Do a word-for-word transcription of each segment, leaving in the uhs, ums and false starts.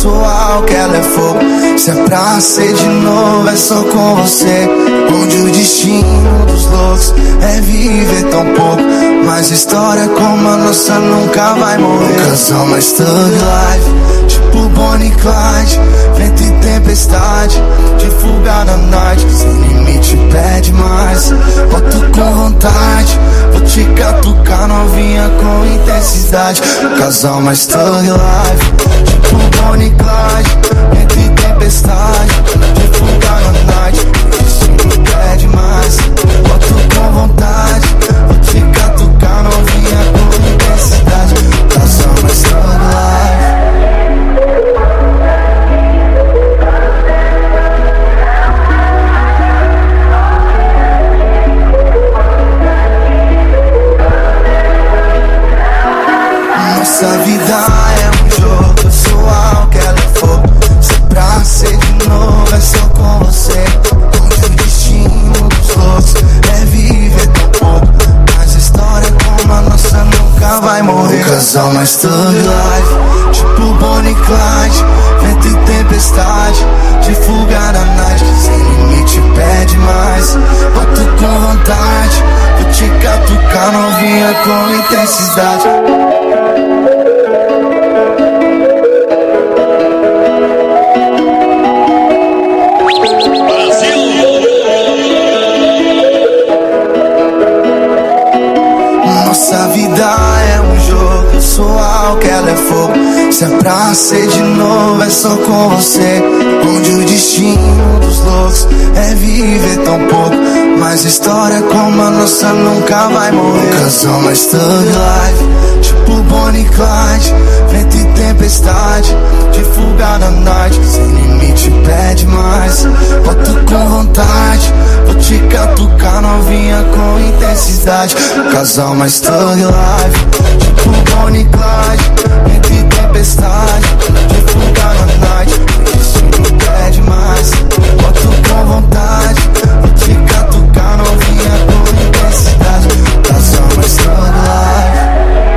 sou que ela é fogo. Se é pra ser de novo, é só com você. Onde o destino dos loucos é viver tão pouco, mas história como a nossa nunca vai morrer. Casal mais thug life, tipo Bonnie e Clyde, vento e tempestade, de fuga na night. Sem limite pede mais, boto com vontade, vou te catucar novinha com intensidade. Casal mais thug life, tipo Bonnie e Clyde, vento e tempestade, de fuga na night. Destino pede mais, boto com vontade, vou te catucar novinha com intensidade. Casal mais thug life. Nossa vida é um jogo, eu sou que ela é fogo. Se é pra ser de novo, é só com você. Onde o destino dos loucos é viver tão pouco, mas história como a nossa nunca vai morrer. O casal mais thug life, tipo Bonnie e Clyde, vento e tempestade, de fuga na night. Sem limite pede mais, boto com vontade, vou te catucar novinha com intensidade. Nossa vida é um jogo, eu sou que ela é fogo. Se é pra ser de novo, é só com você. Onde o destino dos loucos é viver tão pouco, mas história como a nossa nunca vai morrer. Casal mais thug life, tipo Bonnie e Clyde, vento e tempestade, de fuga na night. Sem limite pede mais, boto com vontade, vou te catucar novinha com intensidade. Casal mais thug life, tipo Bonnie e Clyde, vento e tempestade, de fuga na night. Destino pede mais, boto com vontade, vou te catucar novinha com intensidade. Casal mais thug life.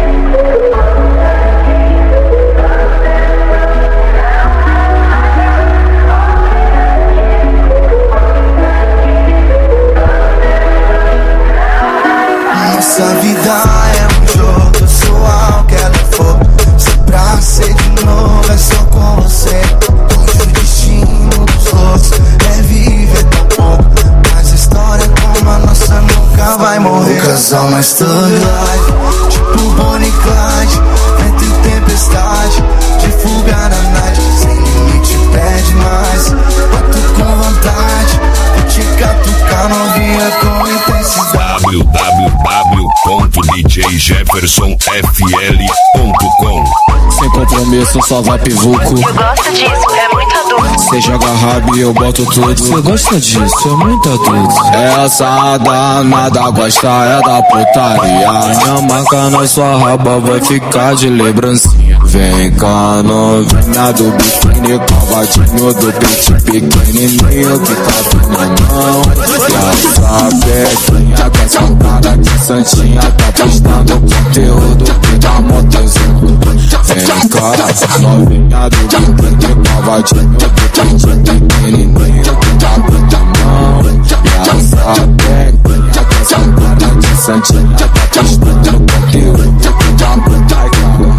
Nossa vida é um jogo, eu sou que ela é fogo. Se é pra ser de novo, é só com você. Onde o destino dos loucos é viver tão pouco, mas história como a nossa nunca vai morrer. O casal mais thug life, tipo Bonnie e Clyde, vento e tempestade, de fuga na night. Sem limite pede mais, boto com vontade, vou te catucar novinha com intensidade. w w w ponto d j jefferson f l ponto com. Sem compromisso, só vai pivuco. Eu gosto disso, é muito adulto. Cê joga rabo e eu boto tudo. Cê gosta disso, é muito adulto. Essa danada gosta é da putaria. Minha marca na sua raba vai ficar de lembrancinha. Vem cá, novinha do biquíni, cavadinho do peito pequenininho que cabe na mão. E essa pequinha com essa cara de santinha tá postando conteúdo que dá montezão. Vem cá, novinha do biquíni, cavadinho do peito pequenininho que cabe na mão. E essa pequinha com essa cara de santinha tá postando conteúdo que dá montezão.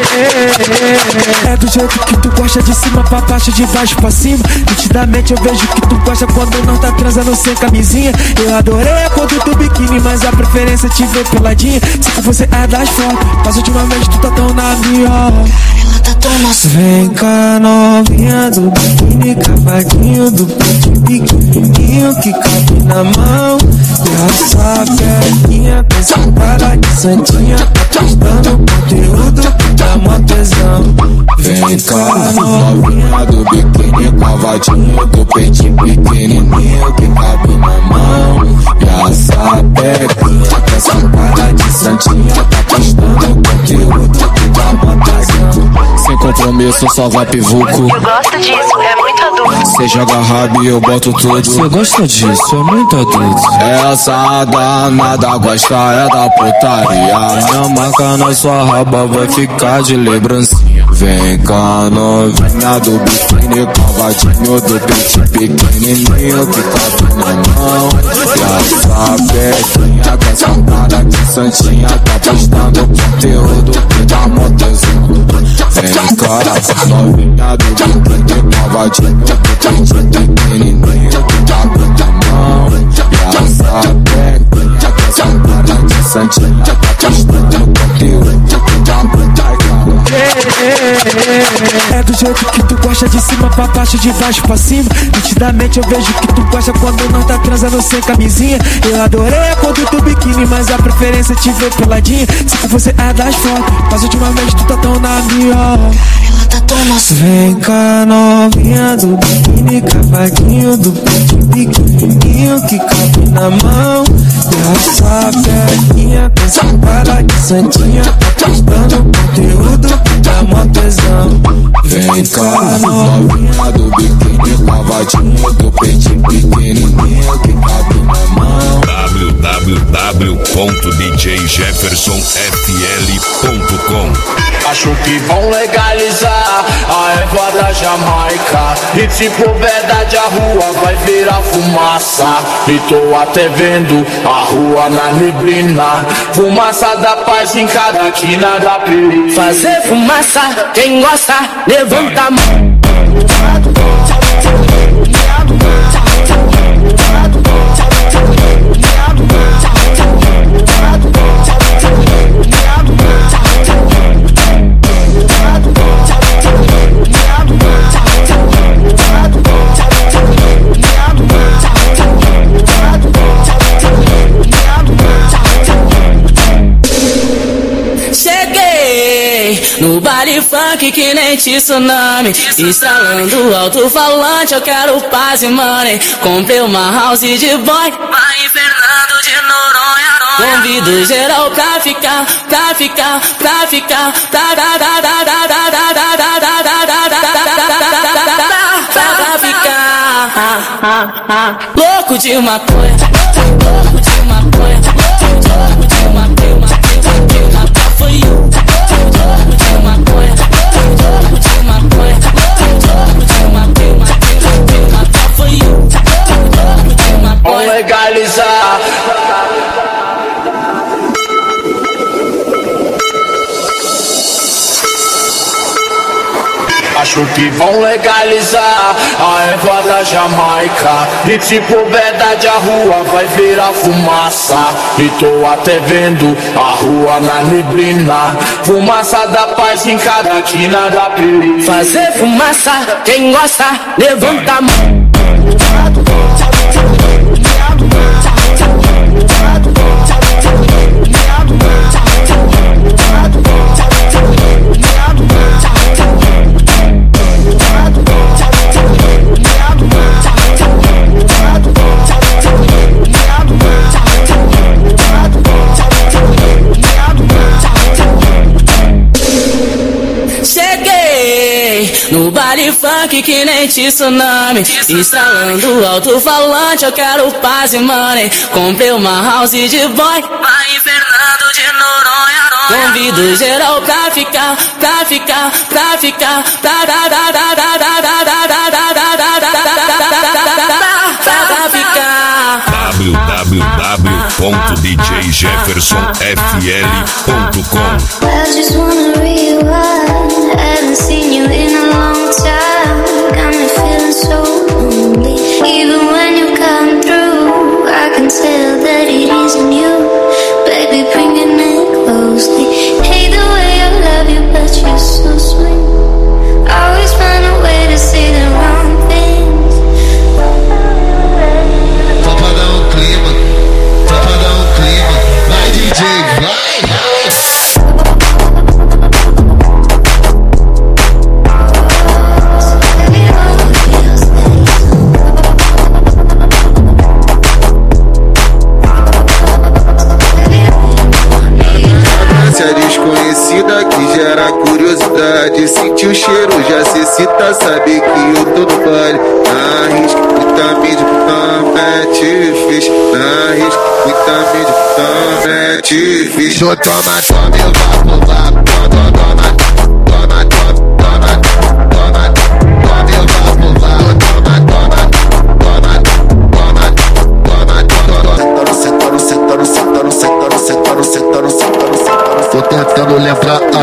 É do jeito que tu gosta, de cima pra baixo, de baixo pra cima. Nitidamente eu vejo que tu gosta quando não tá transando sem camisinha. Eu adorei a cor do teu biquíni, mas a preferência é te ver peladinha. Se que você é das fotos, mas ultimamente tu tá tão na minha. Vem cá, novinha do biquíni, cavadinho do peito pequenininho que cabe na mão. E essa pequinha com essa cara de santinha tá postando conteúdo que dá mó tesão. Vem cá, novinha do biquíni, cavadinho do peito pequenininho que cabe na mão. E essa pequinha com essa cara de santinha tá postando conteúdo que dá mó tesão. Sem compromisso, só vai pivuco. Eu gosto disso, é muito adulto. Cê joga rabo e eu boto tudo. Cê gosta disso, é muito adulto. Essa danada gosta é da putaria. Minha marca na sua raba vai ficar de lembrancinha. Vem cá, novinha do biquíni, cavadinho do peito pequenininho que cabe na mão. E essa pequinha com essa cara de santinha tá postando conteúdo que dá mó tesão. Vem cá, novinha do biquíni, cavadinho do peito pequenininho que cabe na mão. E essa pequinha com essa cara de santinha tá postando conteúdo que dá mó tesão. É do jeito que tu gosta, de cima pra baixo, de baixo pra cima. Nitidamente eu vejo que tu gosta quando não tá transando sem camisinha. Eu adorei a cor do teu biquíni, mas a preferência te ver peladinha. Se que você é das fotos, mas ultimamente tu tá tão na minha. Vem cá, novinha do biquíni, cavadinho do peito pequenininho que cabe na mão. E essa pequinha com essa cara de santinha tá postando conteúdo que dá mó tesão. Vem cá, novinha do biquíni, cavadinho do peito pequenininho que cabe na mão. w w w ponto d j jefferson f l ponto com. Acho que vão legalizar a erva da Jamaica. E se for verdade a rua vai virar fumaça. E tô até vendo a rua na neblina. Fumaça da paz em cada quina da periferia. Fazer fumaça, quem gosta, levanta a mão. No baile funk que nem tsunami, estralando alto-falante, eu quero paz e money. Comprei uma house de boy lá em Fernando de Noronha. Convido geral pra ficar, pra ficar, pra ficar, pra da da da da da da da da da pra ficar louco de maconha, louco de maconha, louco de maconha, maconha foi you. Vão legalizar. Acho que vão legalizar a erva da Jamaica. E se for verdade a rua vai virar fumaça. E tô até vendo a rua na neblina. Fumaça da paz em cada quina da periferia. Fazer fumaça, quem gosta, levanta a mão. No baile funk que nem tsunami, estralando alto-falante, eu quero paz e money. Comprei uma house de boy lá em Fernando de Noronha. Convido geral pra ficar, pra ficar, pra ficar, pra da da da da da da da da da pra ficar. w w w ponto d j jefferson f l ponto com. I just wanna rewind. Haven't seen you in a long time. Got me feeling so lonely. Even when you come through, I can tell that it isn't you. Baby, bring it in closely. Hate the way I love you, but you're so sweet. Always find a way to say the wrong things. Só pra dar um clima, só pra dar um clima. Vai, D J, vai, vai. Desconhecida que gera curiosidade. Sentir o cheiro, já se cita, sabe que eu tô no baile. Na risca, muita mídia, não mete ficha. Na risca, muita mídia, não mete ficha. Toma, toma, eu vapo, vapo, toma, toma, toma, toma.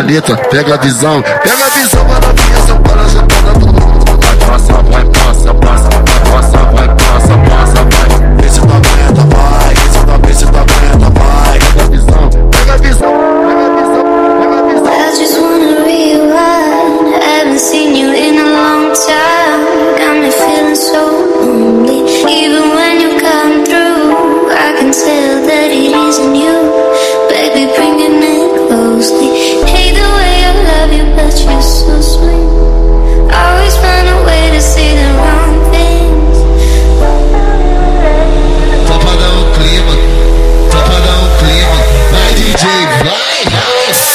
letra, pega a visão. Pega a visão, mano, minha São Paulo já tá dando. Vai, passa, vai, passa, passa, vai, passa, vai, passa, passa, vai. Vê se tu aguenta, vai. Vê se tu, vê se tu aguenta, vai. Pega a visão, pega a visão, pega a visão, pega a visão. I just wanna rewind. Haven't seen you in a long time. Got me feeling so lonely. Even when you come through, I can tell that it isn't you. Baby, bring it in closely. Hate the way I love you, but you're so sweet. Always find a way to see the wrong things. Só pra dar um clima, só pra dar um clima. Vai, D J, vai, vai.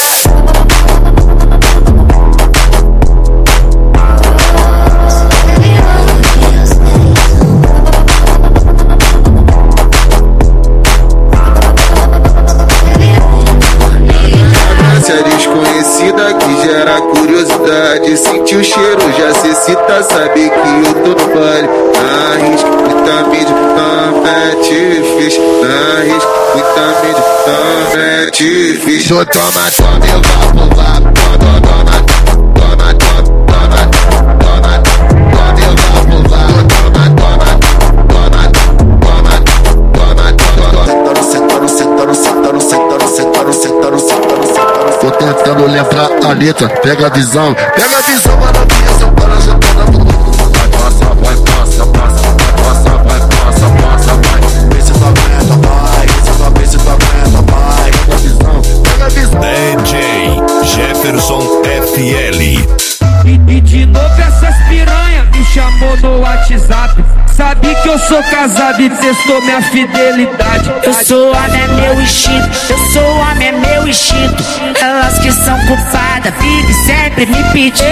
Desconhecida que gera curiosidade. Sentir o cheiro, já se cita, sabe que eu tô no baile. Na risco, muita mídia, não mete ficha. Na risco, muita mídia, não mete ficha. Toma, toma, eu vou pular. Toma, toma, toma, toma, toma, toma, toma, eu vou pular. Toma, toma, toma, toma, toma, toma. Sentando, sentando, sentando, sentando, sentando, sentando, sentando, sentando. Tô tentando lembrar a letra, pega a visão. Pega a visão, mano, minha São Paulo já tá dando. Vai, passa, vai, passa, passa, vai, passa, vai, passa, passa, vai. Vê se tu aguenta, vai. Vê se tu, vê se tu aguenta, vai. Pega a visão, pega a visão. D J Jefferson F L. E, e de novo essas piranha me chamou no WhatsApp. Sabe que eu sou casado e testou minha fidelidade. Eu sou homem, é meu instinto. Eu sou homem, é meu instinto. Elas que são culpadas vivem sempre me pedindo.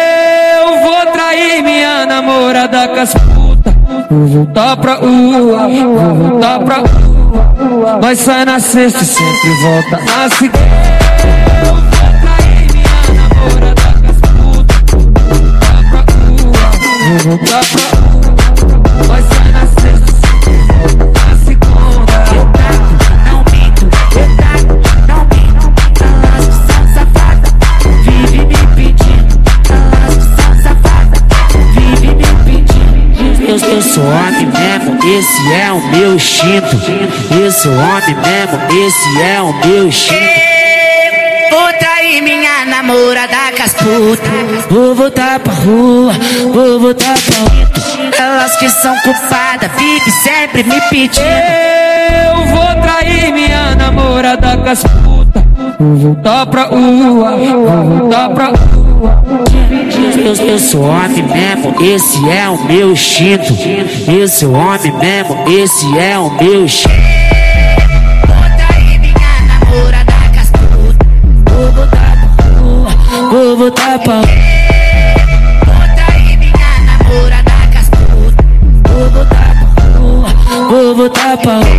Eu vou trair minha namorada com as putas. Vou voltar pra rua, vou voltar pra rua. Nós sai na sexta e sempre volta na segunda. Eu vou trair minha namorada com as putas. Vou voltar pra rua, vou voltar pra rua. Nós sai na sexta e sempre volta na segunda. Eu trago, não minto. Eu trago, não minto. Elas que são safadas vive me pedindo. Elas que são safadas vive me pedindo. Eu, eu sou homem mesmo, esse é o meu instinto. Eu sou homem mesmo, esse é o meu instinto. Vou trair minha namorada com as putas. Vou voltar pra rua, vou voltar pra rua. Elas que são culpadas vivem sempre me pedindo. Eu vou trair minha namorada com as putas. Vou voltar pra rua, vou voltar pra rua. Eu, eu sou homem mesmo, esse é o meu instinto. Eu sou homem mesmo, esse é o meu instinto. Vou trair minha namorada com as putas. Vou voltar pra rua, vou voltar pra rua. Vou trair minha namorada com as putas. Vou voltar pra rua, vou voltar pra rua.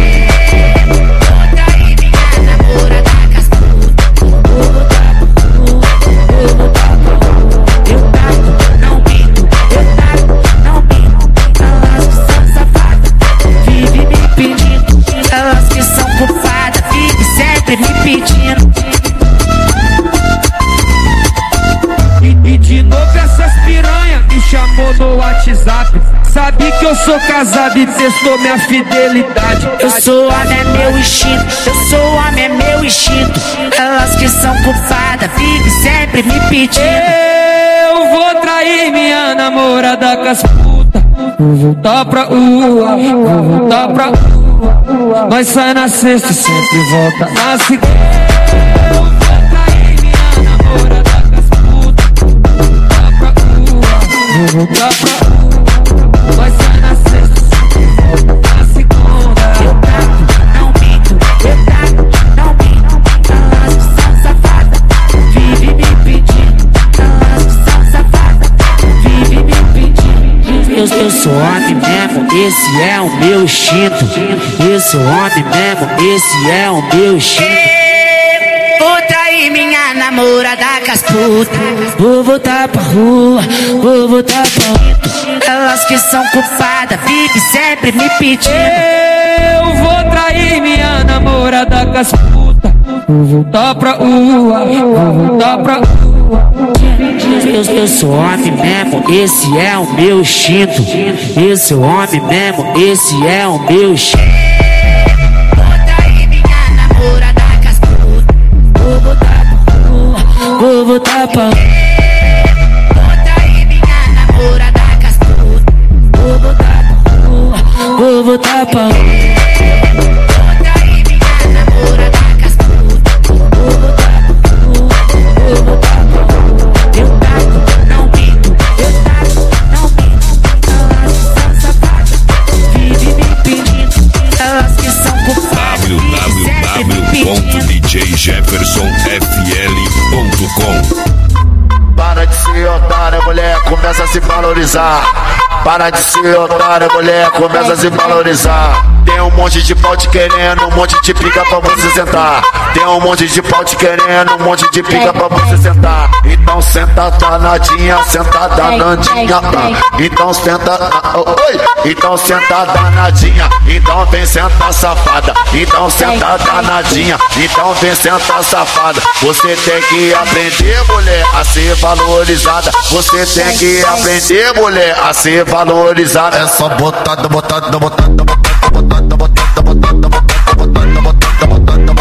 Vou trair minha namorada com as putas. Vou voltar pra rua, vou voltar pra rua. Eu trago, não minto. Eu trago, não minto. Elas que são safadas vive me pedindo. Elas que são culpadas vive sempre me pedindo. E, e de novo essas piranha me chamou no WhatsApp. Sabe que eu sou casado e testou minha fidelidade. Eu sou homem, é meu instinto. Eu sou homem, é meu instinto. Elas que são culpadas vivem sempre me pedindo. Eu vou trair minha namorada com as putas. Vou voltar pra rua, vou voltar pra rua. Nós sai na sexta e sempre volta na segunda. Eu vou trair minha namorada com as putas. Vou voltar pra rua, vou voltar pra rua. Nós sai na sexta e sempre volta na segunda. Eu trago, não minto. Eu trago, não minto. Elas que são safadas vive me pedindo. Elas que são safadas vive me pedindo. Eu, eu sou homem mesmo, esse é o meu instinto. Eu sou homem mesmo, esse é o meu instinto. Vou trair minha namorada com as putas. Vou voltar pra rua, vou voltar pra rua. Elas que são culpadas vivem sempre me pedindo. Eu vou trair minha namorada com as putas. vou voltar pra rua, vou voltar pra rua. Eu, eu sou homem mesmo, esse é o meu instinto. Eu sou homem mesmo, esse é o meu instinto. Bota aí minha namorada cascuda, vou voltar pra rua, vou voltar pra rua. Bota aí minha namorada cascuda, vou voltar pra rua, vou voltar pra rua. Bota aí minha namorada cascuda, vou voltar pra rua, vou voltar pra rua. Eu taco, não minto, eu taco, não minto. Elas que são safadas, vivem me pedindo. Elas que são culpadas, w w w ponto d j jefferson f l ponto com. Para de ser otária, mulher, começa a se valorizar. Para de ser otária, mulher, começa a se valorizar. Tem um monte de pau te querendo, um monte de pica pra você sentar. Tem um monte de pau te querendo, um monte de pica pra você sentar. Então senta danadinha, senta danadinha. Então senta, oi. Então senta danadinha, então vem sentar safada. Então senta danadinha, então vem sentar safada. Você tem que aprender, mulher, a ser valorizada. Você tem que aprender, mulher, a ser valorizada. É só botada, botada, botada, botada, botada, botada, botada, botada, botada, botada,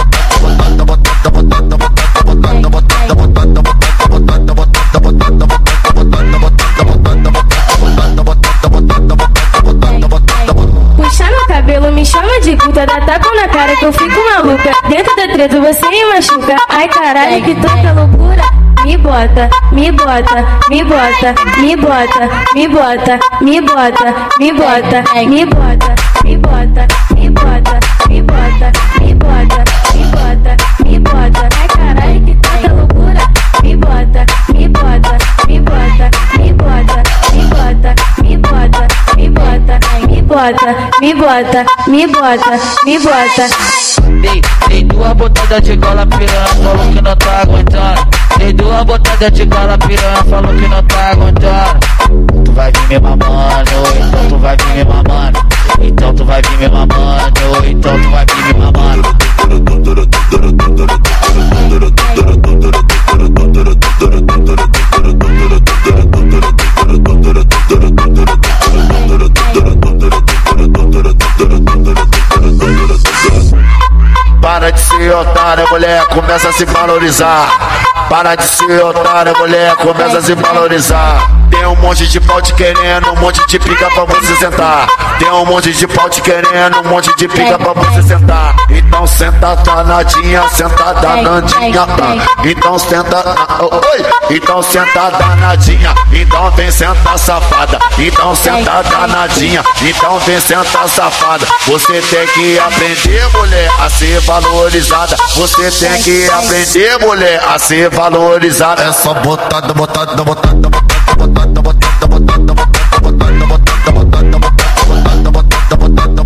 puxar meu cabelo, me chama de puta, dá tapa na cara que eu fico maluca. Dentro da treta você me machuca. Ai caralho, que tanta loucura. Me bota, me bota, me bota, me bota, me bota, me bota, me bota, me bota, me bota, me bota, me bota, me bota, me bota, me bota. Ai caralho, que tanta loucura. Me bota, me bota, me bota, me bota, me bota, me bota, me bota, me bota, me bota, me bota, me bota. Dei, dei duas botadas de gola, piranha, falou que não tá aguentando. Dei duas botadas de gola, piranha, falou que não tá aguentando. Tu vai vir me mamando, então tu vai vir me mamando. Então tu vai vir me mamando, então tu vai vir me mamando. Para de ser otária, mulher, começa a se valorizar. Para de ser otária, mulher, começa a se valorizar. Tem um monte de pau te querendo, um monte de pica pra você sentar. Tem um monte de pau te querendo, um monte de pica pra você sentar. Então senta danadinha, senta danadinha. Então senta, oi. Então senta danadinha, então vem sentar safada. Então senta danadinha, então vem sentar safada. Você tem que aprender, mulher, a ser valorizada. Você tem que aprender, mulher, a ser valorizada. É só botada, botada, botada, botada, botada, botada, botada, botada, botada, botada, botada, botada, botada, botada,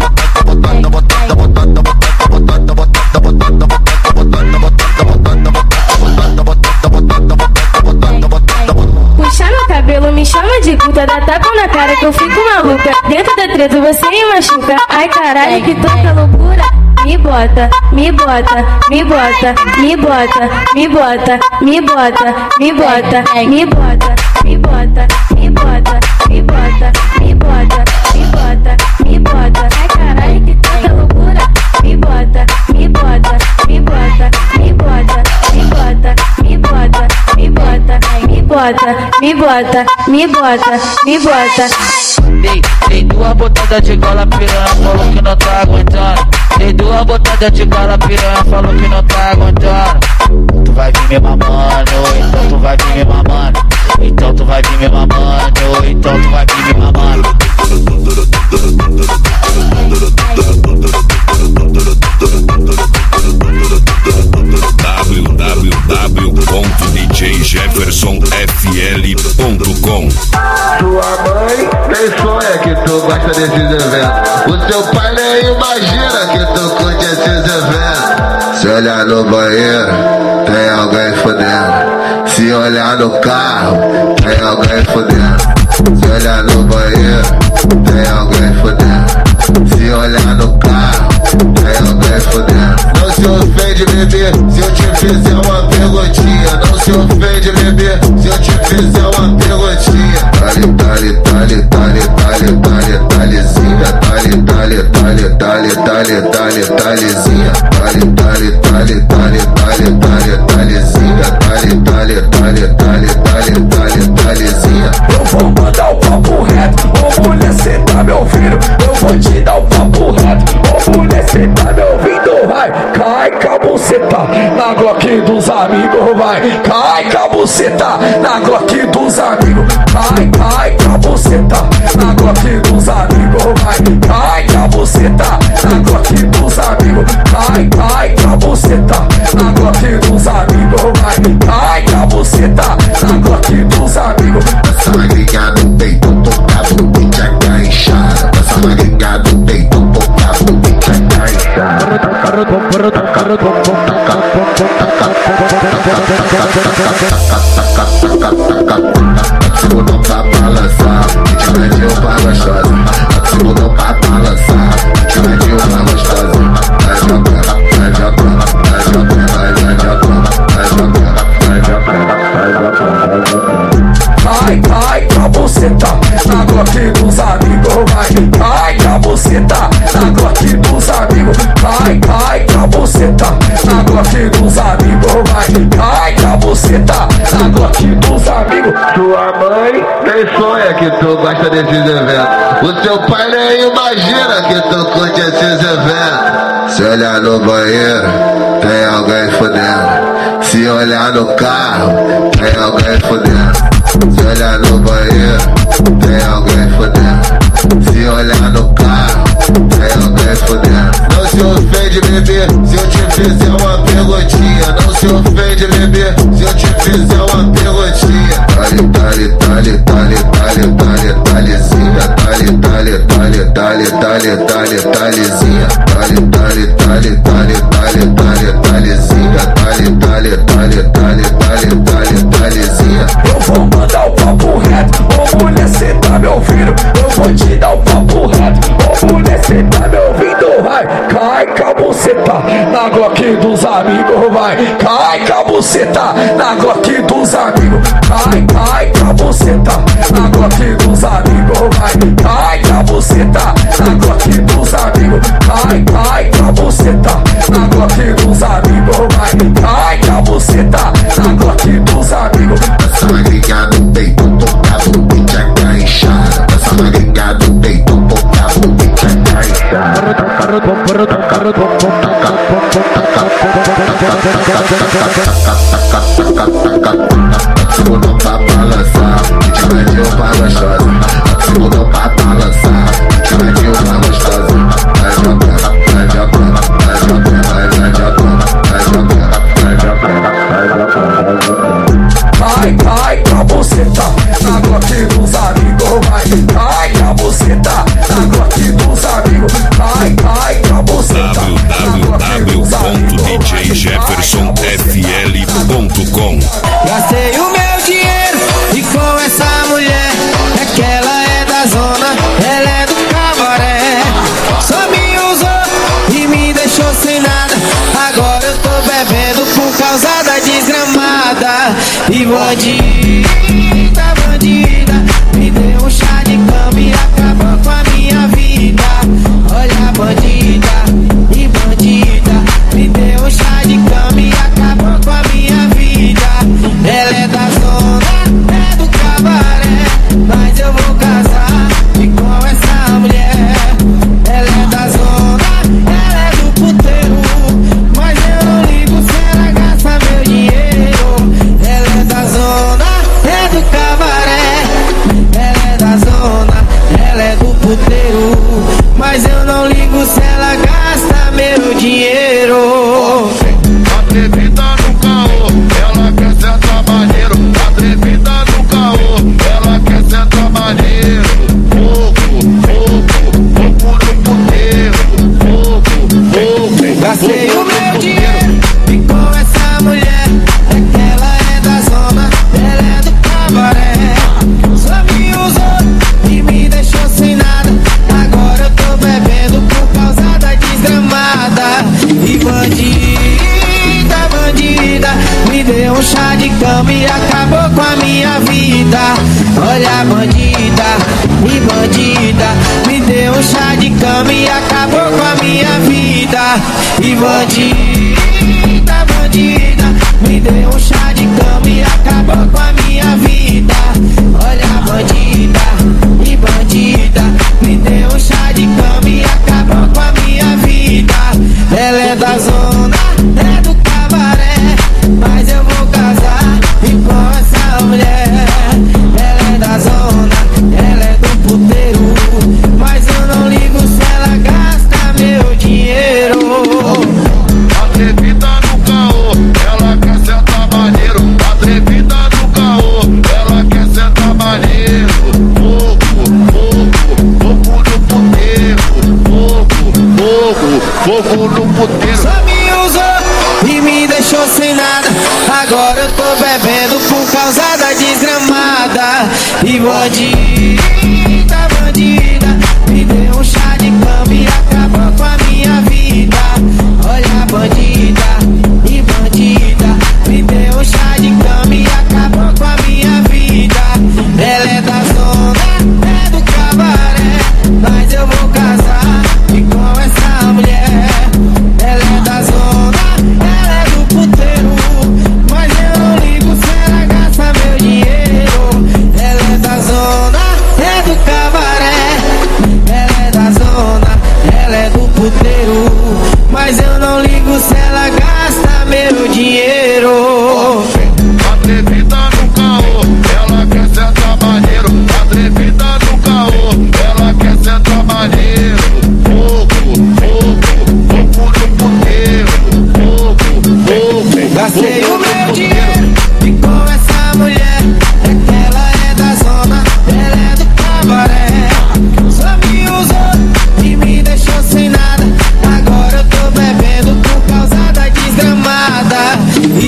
puxar meu cabelo, me chama de puta, dá tapa na cara que eu fico maluca. Dentro da treta você me machuca. Ai caralho, que tanta loucura. Me bota, me bota, me bota, me bota, me bota, me bota, me bota, me bota, me bota, me bota, me bota, me bota, me bota, me bota. Ai caralho, que tanta loucura. Me bota, me bota, me bota, me bota, me bota, me bota, me bota, me bota, me bota, me bota, me bota. Dei, dei duas botadas de gola, piranha, falou que não tá aguentando. Dei duas botadas de gola, piranha, falou que não tá aguentando. Tu vai vir me mamando, então tu vai vir me mamando. Então tu vai vir me mamando, então tu vai vir me mamando. w w w ponto d j jefferson f l ponto com. Tua mãe nem sonha que tu gosta desses eventos. O teu pai nem imagina que tu curte esses eventos. Se olhar no banheiro, tem alguém fodendo. Se olhar no carro, tem alguém fodendo. Se olhar no banheiro, tem alguém fodendo. Se olhar no carro, tem alguém fodendo. Não se ofende, bebê, garotinha. Dale, dale, dale, dale, dale, dale, dalezinha. Dale, dale, dale, dale, dale, dale, dalezinha. Dale, dale, dale, dale, dale, dale, dalezinha. Dale, dale, dale, dale, dale, dale, dalezinha. Eu vou mandar o papo reto, ô mulher, cê tá me ouvindo? Eu vou te dar o papo reto, ô mulher, cê tá me ouvindo? Vai, cai com a buceta na Glock dos amigos, vai. Cai com a buceta na Glock dos amigos. Cai, cai com a buceta na Glock dos amigos, vai. Cai com a buceta na Glock dos amigos. Cai, cai com a buceta na Glock dos amigos, vai. Cai com a buceta na Glock dos amigos. Passa magrinha no peito, tocava o beat aganchada. Passa magrinha no peito, tocava o beat aganchada. Segundão pra balançar, ritmadinho pra gostosa. Segundão pra balançar, ritmadinho pra gostosa. Vai jogando, vai jogando, vai jogando, vai jogando, vai jogando, vai jogando, vai jogando. Cai, cai com a buceta na Glock dos amigos, vai. Cai com a buceta na Glock dos amigos. Cai, cai com a buceta na Glock dos amigos, vai. Cai com a buceta na Glock dos amigos. Tua mãe nem sonha que tu gosta desses eventos. O seu pai nem imagina que tu curte esses eventos. Se olhar no banheiro, tem alguém fudendo. Se olhar no carro, tem alguém fudendo. Se olhar no banheiro, tem alguém fudendo. Se olhar no carro, tem alguém fudendo. Não se ofende, bebê, se eu te fizer uma perguntinha. Não se ofende, bebê, se eu te fizer uma perguntinha. Dale, dale, dale, dale, dale, dale, dalezinha. Dale, dale, dale, dale, dale, dale, dalezinha. Dale, dale, dale, dale, dale, dale, dalezinha. Dale, dale, dale, dale, dale, dale, dalezinha. Eu vou mandar o papo reto, ô mulher, cê tá me ouvindo? Eu vou te dar o papo reto, ô mulher, cê tá me ouvindo? Vai, cai com a buceta na Glock dos amigos, vai. Cai com a buceta na Glock dos amigos. Cai, cai com a buceta na Glock dos amigos, vai. Cai com a buceta na Glock dos amigos. Cai, cai com a buceta na Glock dos amigos, vai. Cai com a buceta na Glock dos amigos. Passa magrinha no peito, tocava o beat aganchada. Passa magrinha no peito, tocava o beat aganchada. Segundão pra balançar, ritmadinho pra gostosa. Segundão pra balançar, ritmadinho pra gostosa. Vai jogando, vai jogando, vai jogando, vai jogando, vai jogando, vai jogando, vai jogando. Cai, cai com a buceta na Glock dos amigos, vai. Cai com a buceta na Glock dos amigos. Cai, cai com a buceta na Glock dos amigos. w w w ponto d j jefferson f l ponto com. Gastei o meu dinheiro e com essa mulher é que ela é da zona, ela é do cabaré. Só me usou e me deixou sem nada. Agora eu tô bebendo por causa da desgramada. E bandida, bandida, me deu um chá de cama e acabou com a minha vida. Olha, bandida e bandida, me deu um chá de cama e acabou com a minha vida. Ela é da zona, é do cabaré, mas eu vou casar e com essa mulher. Ela é da zona, ela é do puteiro, mas eu não ligo se ela gasta meu dinheiro. Ela é da zona, Olha a bandida, e bandida, me deu um chá de cama e acabou com a minha vida. E bandida, bandida, me deu um chá de cama e acabou com a minha vida. Olha a bandida, e bandida, me deu um chá de cama e acabou com a minha vida. Ela é da zona, é do cabaré, mas eu vou casar e com essa mulher. Ela é da zona, ela é do puteiro, mas eu não ligo se ela gasta meu dinheiro. Atrevida no caô, ela quer sentar maneiro. Atrevida no caô, ela quer sentar maneiro. Fogo, fogo, fogo no puteiro. Fogo, fogo, fogo no puteiro. Só me usou e me deixou sem nada. Agora eu tô bebendo por causa da desgramada. E bandida, bandida, me deu um chá de cama e acabou com a minha vida. Olha a bandida, e bandida, me deu um chá de cama e acabou com a minha vida. Ela é da zona, é do cabaré, mas eu vou casar e com essa mulher. Ela é da zona, ela é do puteiro, mas eu não ligo se ela gasta meu dinheiro. Ela é da zona, é do cabaré. Ela é da zona, ela é do puteiro, mas eu não ligo se ela gasta meu dinheiro. Atrevida no caô, ela quer sentar maneiro. Atrevida no caô, ela quer sentar maneiro. Fogo, fogo, fogo no puteiro. Fogo, fogo, Gastei o meu dinheiro e com essa mulher. É que ela é da zona, ela é do cabaré. Só me usou e me deixou sem nada. Agora eu tô bebendo por causa da desgramada. E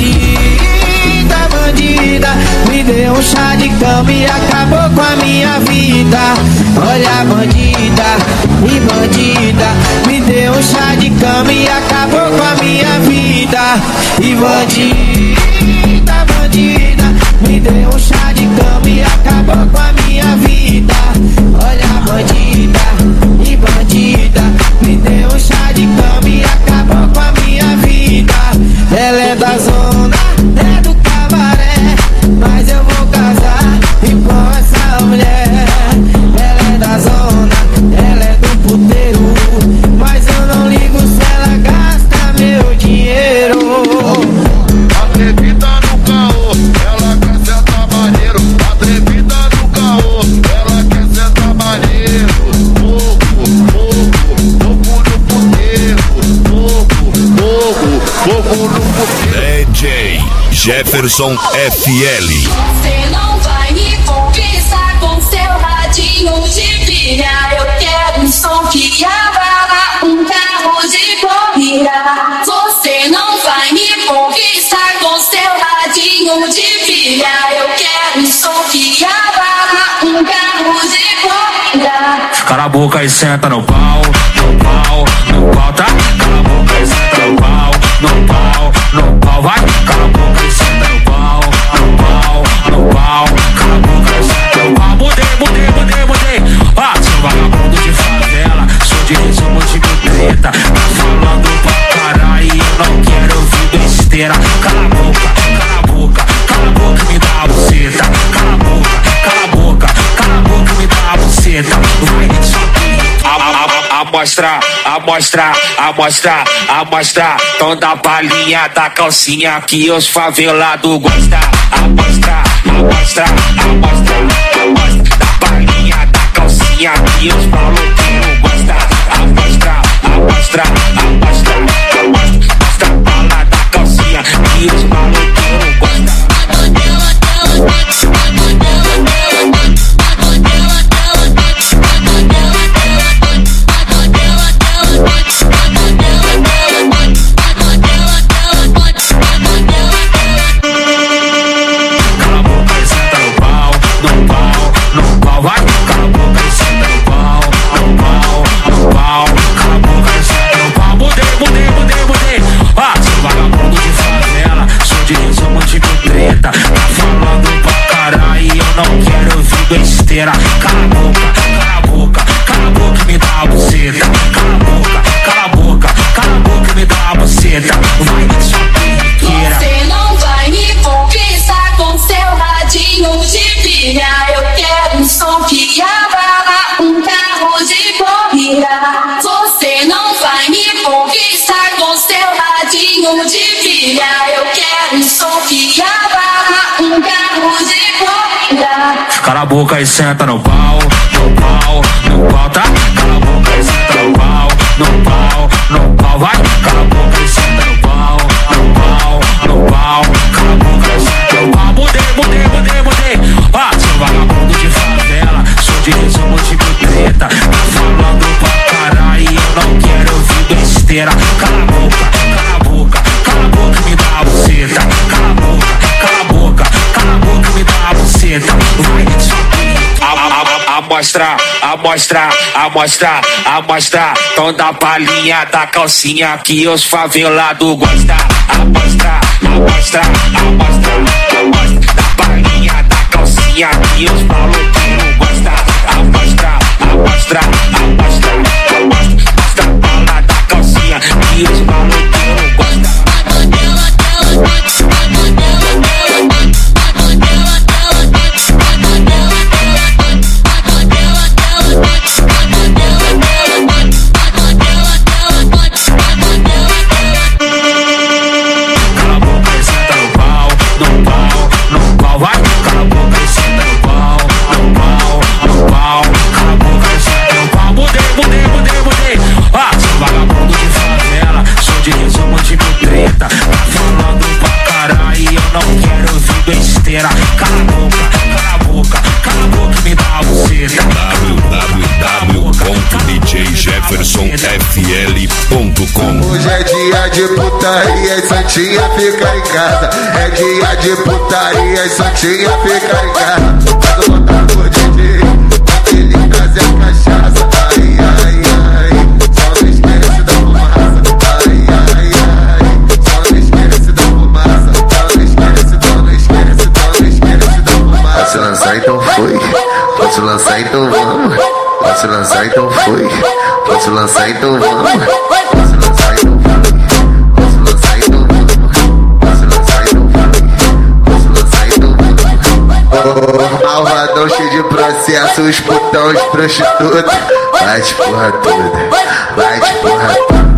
bandida, bandida, me deu um chá de cama e acabou com a minha vida. Olha a bandida, e bandida, me deu um chá de cama e acabou com a minha vida. E bandida, bandida, me deu um chá de cama e acabou com a minha vida. Olha a bandida, e bandida, me deu um chá de cama e acabou com a minha vida. Ela é da zona, é do cabaré, mas eu vou casar e com essa mulher. Ela é da zona, ela é do puteiro, mas eu não ligo se ela gasta meu dinheiro. atrevida no caô, ela quer sentar maneiro. Atrevida no caô, ela quer sentar maneiro. Fogo, fogo, fogo no puteiro. Fogo, fogo, fogo no puteiro. D J Jefferson F L. Você não vai me conquistar com seu radinho de pilha. Eu quero um som que abala, um carro de corrida. Você não vai me conquistar com seu radinho de pilha. Eu quero um som que abala, um carro de corrida. Cala a boca e senta no pau, no pau, no pau, tá? Cala a boca e senta no pau, no pau, no pau, vai. Cala a boca e senta no pau, no pau, no pau. Cala a boca e senta no pau. Mudei, mudei, mudei, mudei. Ah, sou vagabundo de favela, sou de resumo de treta. Tá falando pra caralho e eu não quero ouvir besteira. Cala a boca, cala a boca, cala a boca, me dá a buceta. Cala a boca, cala a boca, cala a boca, me dá a buceta. Vai, só que amostra, amostra, amostra, amostra toda a palhinha da calcinha que os favelados gostam. Amostra, amostra, amostra, amostra da palhinha da calcinha que os maloqueiros gostam. Amostra, amostra, amostra, amostra a bala da calcinha que os maloqueiros gostam. Cala a boca e senta no pau, no pau, besteira. Cala a boca, cala a boca, cala a boca e me dá a buceta. Cala a boca, cala a boca, cala a boca e me dá a buceta. Vai, sua periqueira. Você não vai me conquistar com seu radinho de pilha. Eu quero um som que abala um carro de corrida. Você não vai me conquistar com seu radinho de pilha. Eu quero um som que abala um carro de corrida. Cala a boca e senta no pau, no pau, no pau, tá? Cala a boca e senta no pau, no pau, no pau, vai. Cala a boca e senta no pau, no pau, no pau. Cala a boca e senta no pau. Mudei, mudei, mudei, mudei. Ah, sou vagabundo de favela, sou de resumo de treta. Tá falando pra caralho, eu não quero ouvir besteira. Cala a boca, cala a boca, cala a boca e me dá a buceta. Cala a boca, cala a boca, cala a boca e me dá a buceta. Vai, só amostra, amostra, amostra, amostra. Tom da palhinha da calcinha que os favelados gostam. Amostra, amostra, amostra, amostra. Da palhinha da calcinha que os maluquinhos gostam. Amostra, amostra, amostra, amostra. Da palha da calcinha que os maluquinhos gostam. Cala a boca, cala a boca, cala a boca e me dá a buceta. w w w ponto d j jefferson f l ponto com. Hoje é dia de putaria e santinha fica em casa. É dia de putaria e santinha fica em casa. Faz o botar por D J, ele trazer cachaça. Ai, ai, ai, só não esquece da fumaça. Ai, ai, ai, só não esquece da fumaça. Só não esquece, só não esquece, só não esquece da fumaça. Posso lançar então foi, posso lançar então vamos. Posso lançar então foi, posso lançar então vamos. Posso lançar então foi, posso lançar então vamos. Posso lançar então foi, posso lançar então vamos. Oh, malvadão cheio de processo, os putão, os prostitutas. Vai de porra toda, vai de porra toda.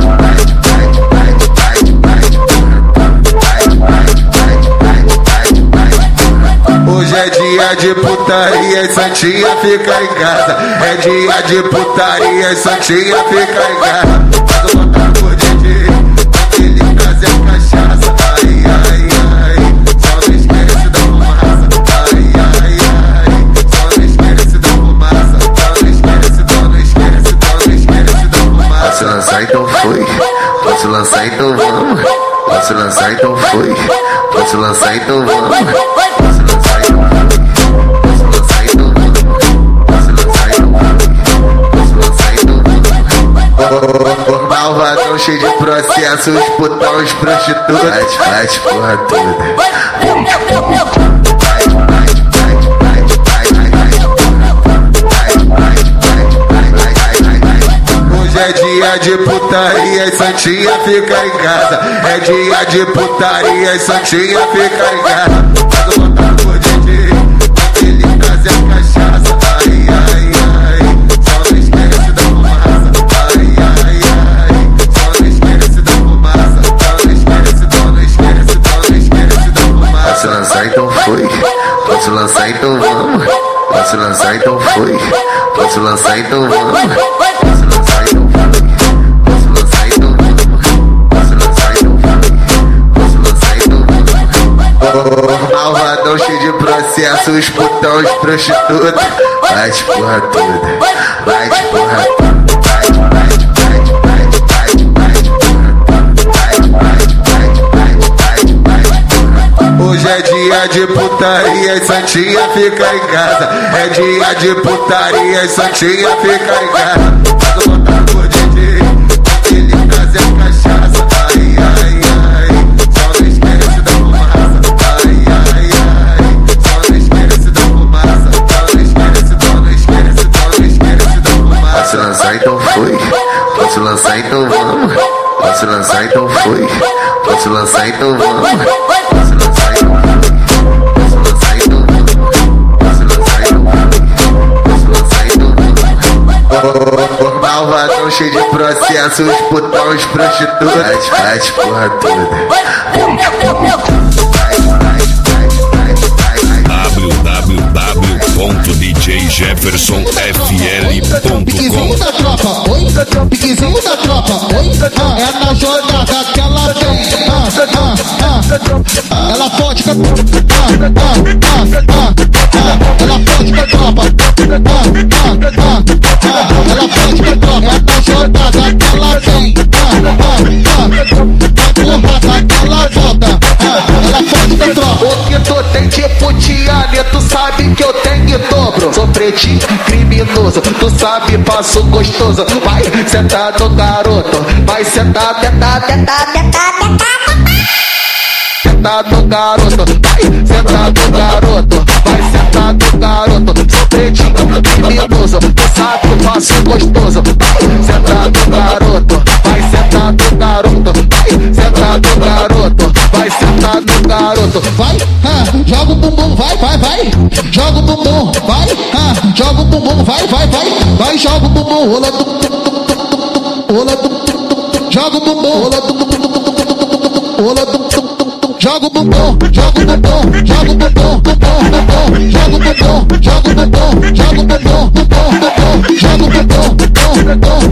Hoje é dia de putaria e santinha fica em casa. É dia de putaria e santinha fica em casa. Faz o botar por D J, ele trazer cachaça. Ai, ai, ai, só não esquece da fumaça. Ai, ai, ai, só não esquece da fumaça. Só não esquece, só não esquece, só não esquece da fumaça. Posso lançar então foi, posso lançar então vamos. Posso lançar então foi, posso lançar então vamos. Posso lançar então foi, posso lançar então vamos. Posso lançar então foi, posso lançar então vamos. Oh, oh, malvadão cheio de processo, os putão, os prostitutas. Vai de, vai de porra toda. Hoje é dia de putaria e santinha fica em casa. É dia de putaria e santinha fica em casa. Faz o botar por D J, ele trazer cachaça. Ai, ai, ai, só não esquece da fumaça. Ai, ai, ai, só não esquece da fumaça. Só não esquece, só não esquece, só não esquece da fumaça. Posso lançar então foi, posso lançar então vamos. Posso lançar então foi, posso lançar então vamos. Posso lançar então foi, posso lançar então vamos. Posso lançar então foi, posso lançar então vamos. Oh, malvadão cheio de processo, os putão, os prostitutas. Vai de porra toda, vai de porra toda. Vai de, vai de, vai de, vai de, vai de, vai de porra toda. Vai de, vai de, vai de, vai de, vai de, vai de porra toda. Hoje é dia de putaria e santinha fica em casa. É dia de putaria e santinha fica em casa. Faz o botar por D J, ele trazer cachaça. Ai, ai, ai, só não esquece da fumaça. Ai, ai, ai, só não esquece da fumaça. Só foi? Posso lançar então vamos. Posso lançar então vamos. Posso lançar então vamos. Posso lançar então vamos. Posso lançar então vamos. Malvadão cheio de processos, putão, os prostitutas. Faz porra toda. w w w ponto d j jefferson f l ponto Piquezinho da tropa, oi, piquezinho da tropa, oi, é na jogada que ela vem, ah, ah, ah, ela pode com a ah, ah, ah, ah, ela pode com a tropa, ah, ah, ah, ah, ela pode com a tropa, é na jogada que ela vem, ah, ah, ah, na porrada que ela volta, ah, ela pode com a tropa. O que tu tem tipo Tiane, tu sabe que eu tenho em dobro. Sou pretinho, criminoso, tu sabe, passo gostoso. Vai sentar no garoto, vai sentar, tentar, tentar, tentar, tentar. Sentar no garoto, vai sentar no garoto, vai sentar no garoto. Sou pretinho, criminoso, tu sabe, passo gostoso. Vai sentar no garoto, vai sentar no garoto, vai sentar no garoto, vai sentar no garoto. Vai, ah, joga o bumbum, vai, vai, vai. Joga o bumbum, vai, ah, joga o bumbum, vai, vai, vai. Vai, joga o bumbum, rola do, rola do, joga o bumbum, rola do, rola do. Joga o bumbum, joga o bumbum, joga o bumbum, bumbum, joga o bumbum, joga o bumbum, joga o bumbum, bumbum, joga o bumbum, bumbum,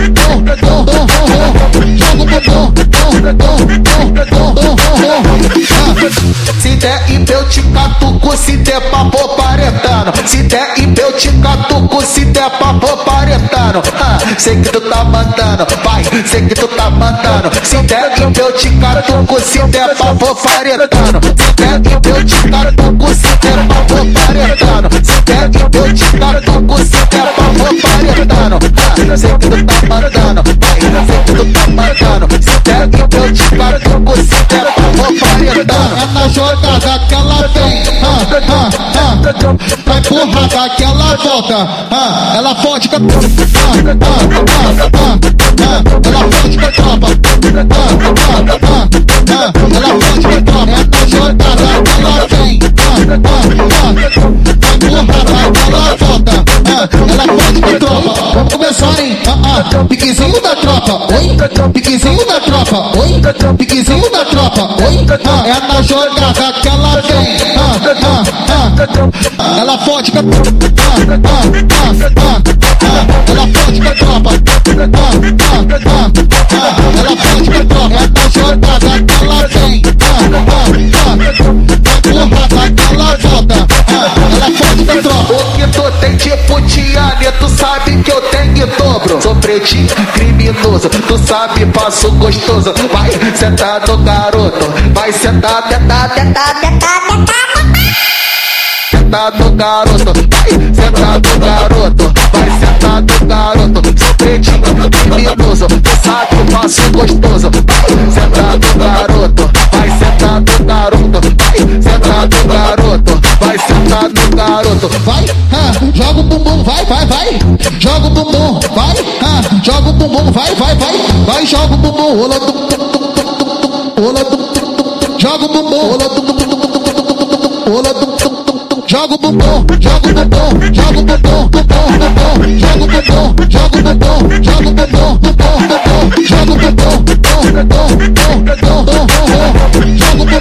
se der e eu te catuco, se der papo paretano. Se der e eu te catuco, se der papo paretano. Ah, sei que tu tá mandando, vai, sei que tu tá mandando. Se der e eu te catuco, se der papo paretano. Se der e eu te catuco, se der papo paretano. Se der e eu te catuco, se der papo paretano. Ah, sei que tu tá mandando, vai, sei que tu tá mandando. Se der e eu te catuco, se der papo paretano. É na jogada que ela vem, ah, ah, ah, vai porrada que ela volta, ah, ela pode com a tropa, ah, ah, ah, ah, ela pode com a tropa, ah, ah, ah, ah, ela pode com a tropa, é na jogada que ela vem, ah, ah, ah, vai porrada que ela volta, ah, ela pode com a tropa. Vamos começar, hein, ah, ah, piquezinho da tropa, oi, piquezinho da tropa, oi, piquezinho da tropa, oi, ah, é na jogada que ela vem, ah, ah, ah, ela pode com a tropa, ah, ah, ah, ah, ela pode com a tropa, ah, ah, ah, ah, ela pode com a tropa, é na jogada que ela vem, ah, ah, ah, na porrada que ela volta, ah, ela pode com a tropa. O que tu tem tipo Tiane, tu sabe que eu tenho em dobro. Sou pretinho, criminoso, tu sabe, passo gostoso. Vai sentar no garoto, vai sentar, tentar, tentar, tentar, tentar. Sentar no garoto, vai sentar no garoto, vai sentar no garoto. Sou pretinho, criminoso, tu sabe, passo gostoso. Vai sentar no garoto, vai sentar no garoto, vai sentar no garoto, vai sentar no garoto. Vai, ah, joga o bumbum, vai, vai, vai. Joga o bumbum, vai, ah, joga o bumbum, vai, vai, vai. Vai, joga o bumbum, rola do, rola do, joga o bumbum, rola do, rola do. Joga o bumbum, joga o bumbum, joga o bumbum, bumbum, joga o bumbum, joga o bumbum, joga o bumbum, bumbum, joga o bumbum, bumbum, joga o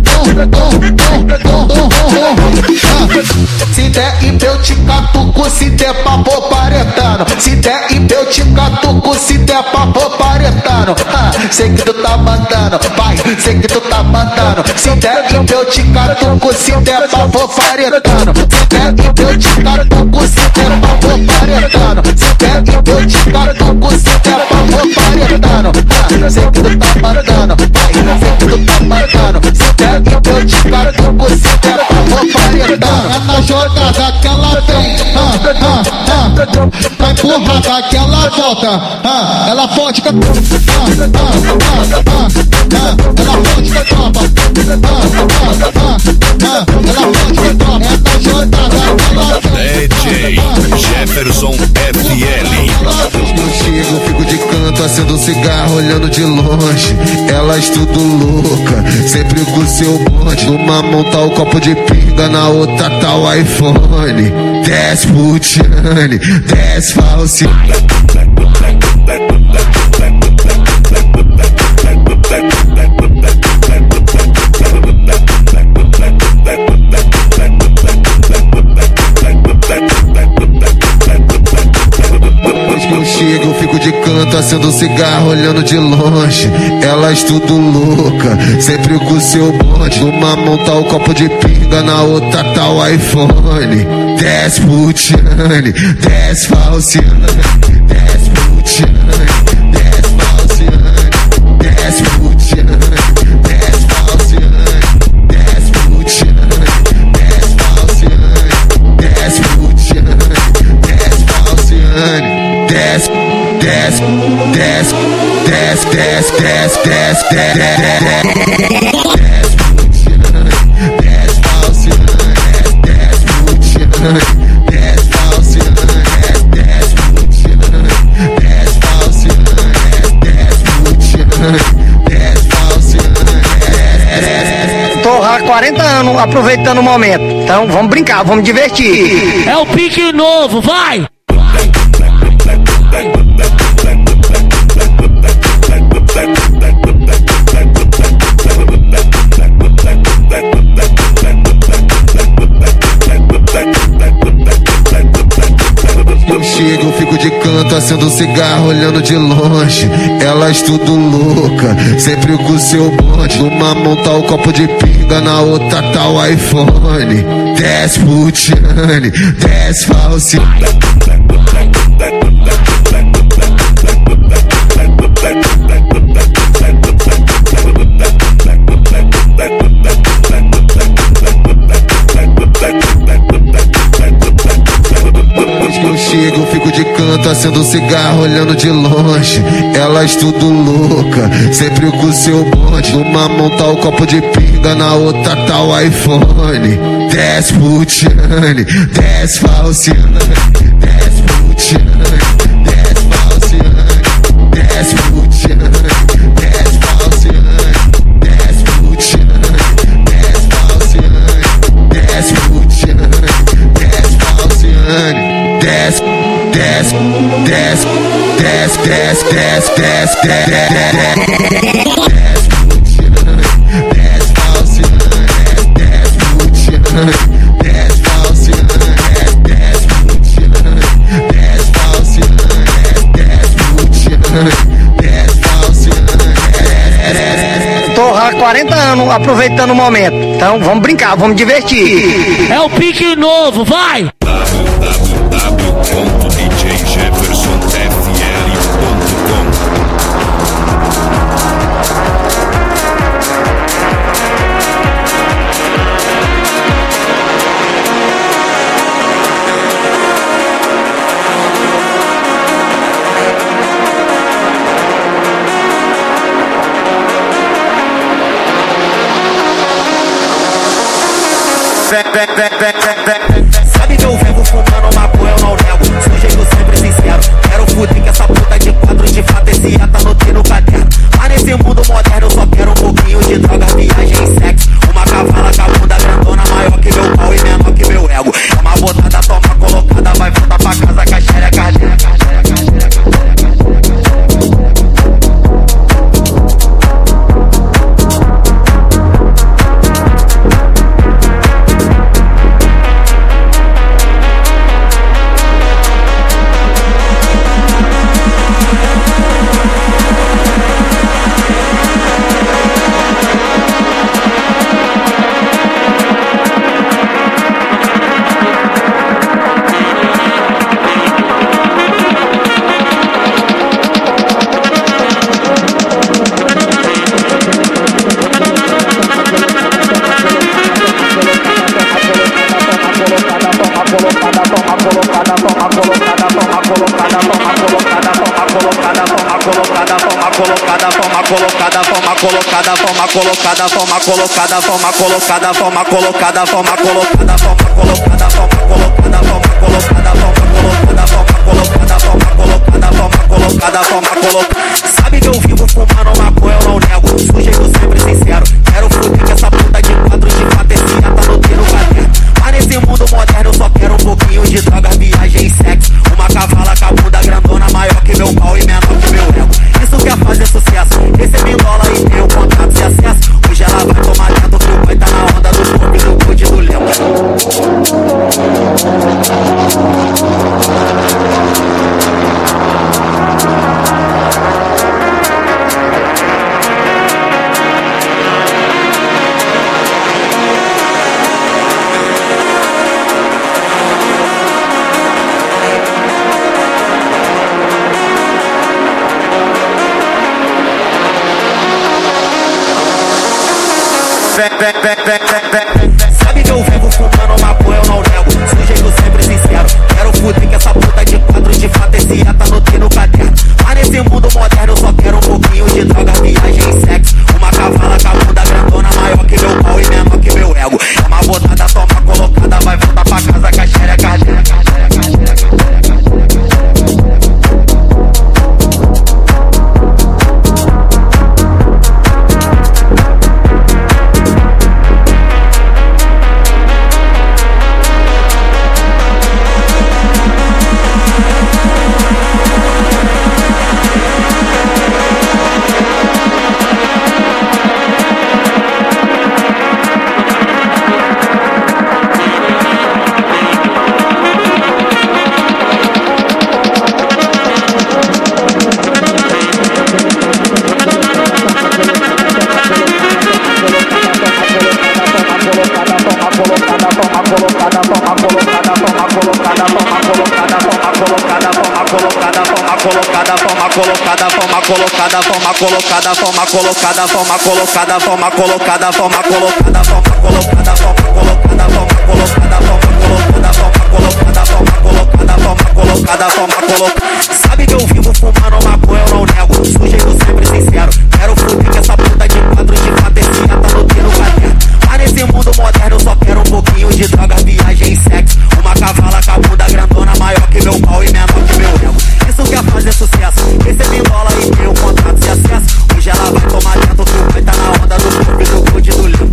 bumbum. Se der e eu te catuco, se der papo paretano. Se der e eu te catuco, se der papo paretano. Ah, sei que tu tá mandando, vai, sei que tu tá mandando. Se der e eu te catuco, se der papo paretano. Se der e eu te catuco, se der papo paretano. Se der e eu te catuco, se der papo paretano. Ah, sei que tu tá mandando, vai, sei que tu tá mandando. Se der e eu te catuco, se der papo paretano. É na jogada que ela vem, ah, ah, ah, vai porrada que ela volta, ah, ela pode com a tropa, ah, ah, ah, ah, ela pode com a tropa, ah, ah, ah, ah, ela pode com a tropa, é na jogada que ela vem. D J Jefferson F L. Eu chego, fico de canto. canto, acendo um cigarro olhando de longe. Elas tudo louca, sempre com seu bonde. Numa mão tá o copo de pinga, na outra tá o iPhone. Desce Putiane, desce Falciane. Eu chego, eu fico de canto, acendo um cigarro olhando de longe. Elas tudo louca, sempre com seu bonde. Numa mão tá o copo de pinga, na outra tá o iPhone. Desce Putiane, desce Falciane. Desce Putiane, desce Falciane. Desce Putiane, desce Falciane. Desce Putiane, desce Falciane. Desce Putiane, desce Falciane. Desce, desce, desce, desce, desce, desce, desce, desce, desce, desce Putiane, desce Falciane, desce Putiane, desce Falciane, desce Putiane, desce Falciane, desce. Tô há quarenta anos aproveitando o momento, então vamos brincar, vamos divertir. É o pique novo, vai! Eu chego, eu fico de canto, acendo um cigarro olhando de longe. Elas tudo louca, sempre com seu bonde. Numa mão tá o copo de pinga, na outra tá o iPhone. Desce Putiane, desce Falciane. Eu chego, eu fico de canto, acendo um cigarro olhando de longe. Elas tudo louca, sempre com seu bonde. Numa mão tá o copo de pinga, na outra tá o iPhone. Desce Putiane, desce Falciane. Desce Putiane, desce Falciane. Desce Putiane, desce Falciane. Desce Putiane, desce Falciane. Desce Putiane, desce Falciane. Desce, desce, desce, desce, desce, desce, desce, desce, desce Putiane, desce Falciane, desce Putiane, desce Falciane, desce Putiane, desce Falciane, desce. Tô há quarenta anos aproveitando o momento, então vamos brincar, vamos divertir. É o pique novo, vai! ponto d j jefferson f l ponto com. Sabe que eu vivo fumando maconha, eu não nego. Sujeito sempre sincero. Quero fuder que essa puta de quatro de fato esse A tá no no caderno. Mas nesse mundo moderno eu só quero um pouquinho de droga, viagem e sexo. Uma cavala com a bunda grandona, maior que meu pau e menor que meu ego. É uma botada, toma colocada, vai voltar pra casa com a xereca, xereca, xereca, xereca, xereca. colocada, forma colocada, forma colocada, forma colocada, forma colocada, forma colocada, forma colocada, forma colocada, forma colocada, forma colocada, forma colocada, forma colocada, forma colocada, forma colocada, forma colocada, forma colocada. vem, vem, vem, vem, vem, vem. Sabe que eu vivo fumando maconha, eu não nego. Sujeito sempre sincero. Quero fuder que essa puta de quatro de fantasia tá no no caderno. Mas nesse mundo moderno eu só quero um pouquinho de droga, viagem e sexo. Uma cavala com a bunda grandona, maior que meu pau e menor que meu ego. É uma botada, toma colocada, vai voltar pra casa com a xereca ardendo. Colocada, forma colocada, forma colocada, forma colocada, forma colocada, forma colocada, forma colocada, forma colocada, forma colocada, forma colocada, forma colocada, forma colocada, forma colocada, forma colocada. Sabe que eu vivo fumando maconha, eu não nego. Sujeito sempre sincero. Quero fuder que essa puta de quatro de fantasia tá no no caderno. Mas nesse mundo moderno eu só quero um pouquinho de droga, viagem e sexo. Uma cavala com a bunda grandona, maior que meu pau e menor que meu ego. Isso quer fazer sucesso. Recebi bola e tem um contrato de acesso. Hoje ela vai tomar dentro, tu vai tá na onda do clube do Good do Limo.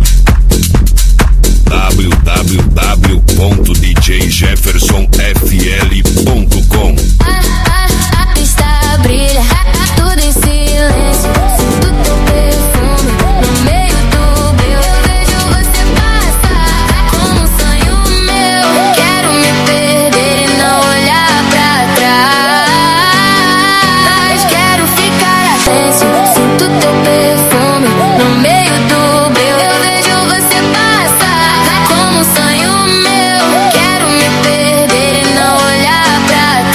w w w ponto d j jefferson f l ponto com. A, a, a pista brilha, tudo em silêncio. Sinto teu perfume no meio do breu. Eu vejo você passar como um sonho meu. Quero me perder e não olhar pra trás. Quero ficar atento. Sinto teu perfume no meio do breu. Eu vejo você passar como um sonho meu. Quero me perder e não olhar pra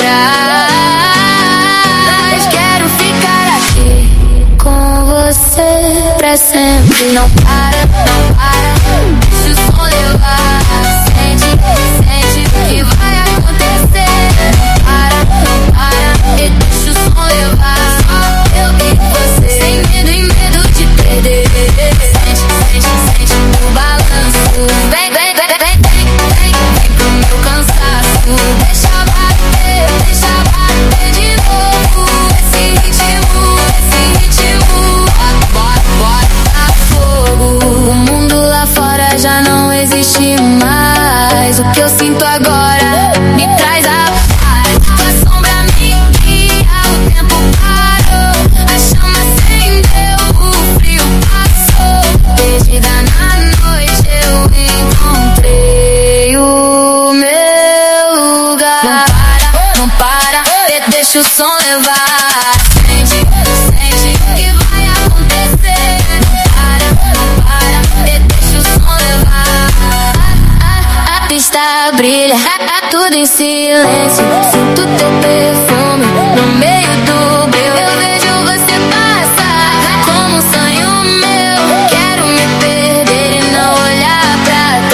trás. Quero ficar aqui com você pra sempre. Não para, não para, deixa o som levar. Sente, sente que vai acontecer. Não para, não para, e deixa o som levar. Só eu e você, sem medo e medo de perder. Sente, sente, sente o balanço. Vem, vem, vem, vem, vem, vem, vem pro meu cansaço. Deixa bater, deixa bater de novo. Esse ritmo, esse ritmo. Bora, bora, bora, fogo. O mundo lá fora já não existe mais. O que eu sinto agora me traz a paz. A sombra me guia, o tempo parou. A chama acendeu, o frio passou. Perdida na noite eu encontrei o meu lugar. Não para, não para, de- deixa o som levar. Sente, sente que vai acontecer. Não para, não para, de- deixa o som levar. A, a pista brilha, tudo em silêncio. Sinto teu perfume no meio do breu. Eu vejo você passar como um sonho meu. Quero me perder e não olhar pra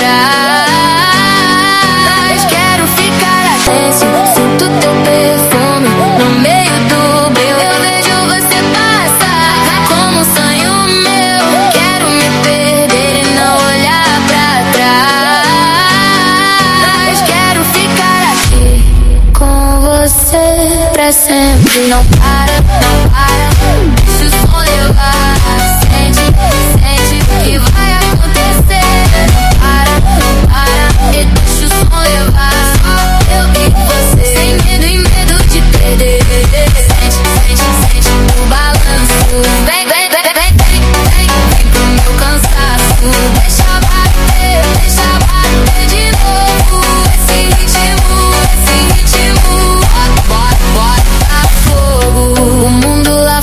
trás. Quero ficar atento. Sinto teu perfume no meio do breu. Eu vejo você passar como um sonho meu. Quero me perder e não olhar pra trás. Quero ficar aqui com você pra sempre. Não para, não para, deixa o som levar. Sente, sente que vai acontecer. Não para, não para, e deixa o som levar. Só eu e você, sem medo e medo de perder. Sente, sente, sente o balanço. Vem, vem, vem, vem, vem, vem, vem pro meu cansaço. Deixa bater, deixa bater de novo. Esse ritmo, esse ritmo. Bora, bora, bora, tá fogo. O mundo lá